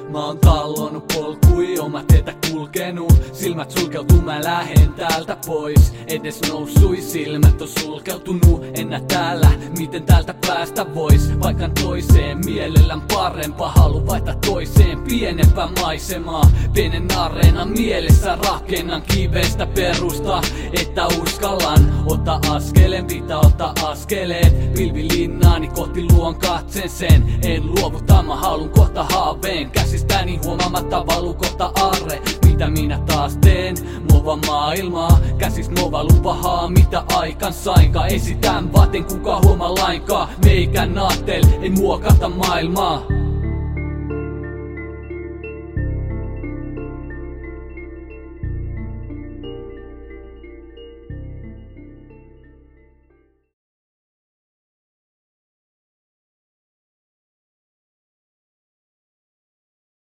Mä oon tallonnut polkui, oma tietä kulkenut. Silmät sulkeutuu, mä lähen täältä pois. Edes nousui, silmät on sulkeutunut. En näe täällä, miten täältä päästä vois. Paikan toiseen, mielellään parempaa. Haluan vaihtaa toiseen, pienempää maisemaa. Pienen areenan mielessä rakennan kivestä perusta. Että uskallan ottaa askeleen, pitää ottaa askeleet. Pilvilinnaani kohti luon katsen sen. En luovuta, mä haluun kohta haaveen. Käsistäni huomaamatta valuu kohta arre. Mitä minä taas teen? Mova maailmaa. Käsis mova lupahaa, mitä aikan sainkaan. Esitän vaten kuka huomaa lainkaan. Meikän naatel, ei muokata maailmaa.